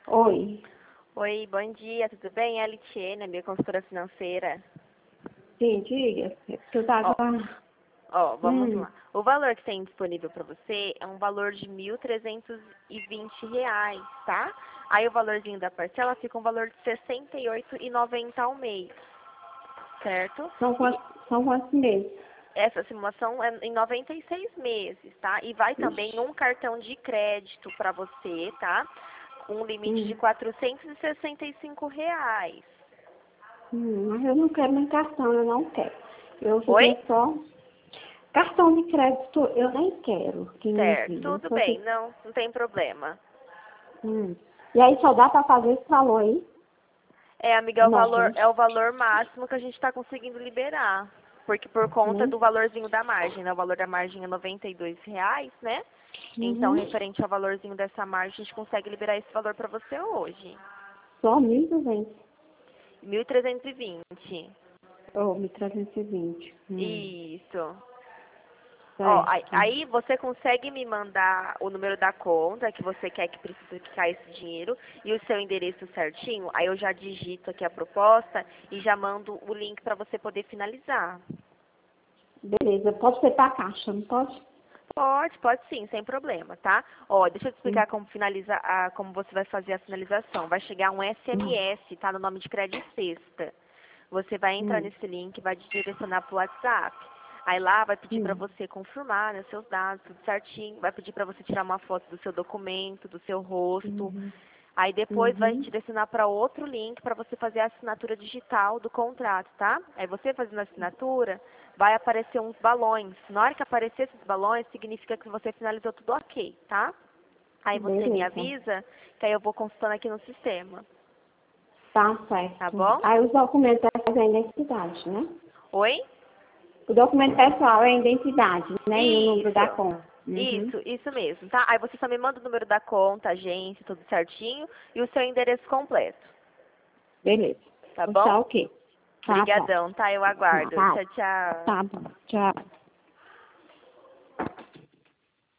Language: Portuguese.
Oi. Oi, bom dia, tudo bem? É a Litiene, minha consultora financeira. Sim, diga. É porque eu tava... Vamos lá. O valor que tem disponível para você é um valor de R$ 1.320, tá? Aí o valorzinho da parcela fica um valor de R$ 68,90 ao mês, certo? São quantos meses? Essa simulação é em 96 meses, tá? E vai também um cartão de crédito para você, tá? Com um limite de R$ 465. Mas eu não quero nem cartão, eu não quero. Eu Oi? queria só... Cartão de crédito eu nem quero que me Certo, envie. tudo bem, não tem problema. E aí só dá pra fazer esse valor aí? Amiga, é o valor máximo que a gente está conseguindo liberar. Porque por conta do valorzinho da margem, né? O valor da margem é R$ 92, né? Então, referente ao valorzinho dessa margem, a gente consegue liberar esse valor para você hoje. Só 1.200. 1.320. Ou 1.320. Isso. Certo. Aí você consegue me mandar o número da conta que você quer que precisa ficar esse dinheiro e o seu endereço certinho. Aí eu já digito aqui a proposta e já mando o link para você poder finalizar. Beleza. Pode ser pra caixa, não pode? Pode sim, sem problema, tá? Deixa eu te explicar como como você vai fazer a finalização. Vai chegar um SMS, tá? No nome de Crédito Sexta. Você vai entrar nesse link, vai te direcionar pro WhatsApp. Aí lá vai pedir para você confirmar, né, seus dados, tudo certinho. Vai pedir para você tirar uma foto do seu documento, do seu rosto. Aí depois vai te direcionar para outro link para você fazer a assinatura digital do contrato, tá? Aí você fazendo a assinatura, vai aparecer uns balões. Na hora que aparecer esses balões, significa que você finalizou tudo ok, tá? Aí você me avisa, que aí eu vou consultando aqui no sistema. Tá certo. Tá bom? Aí os documentos é fazer a identidade, né? Oi? O documento pessoal é a identidade, né? E o número da conta. Isso mesmo, tá? Aí você só me manda o número da conta, agência, tudo certinho, e o seu endereço completo. Beleza. Tá Tá bom? ok. Tá bom. Obrigadão, tá? Eu aguardo. Tá, Tchau, tchau. tá bom. Tchau.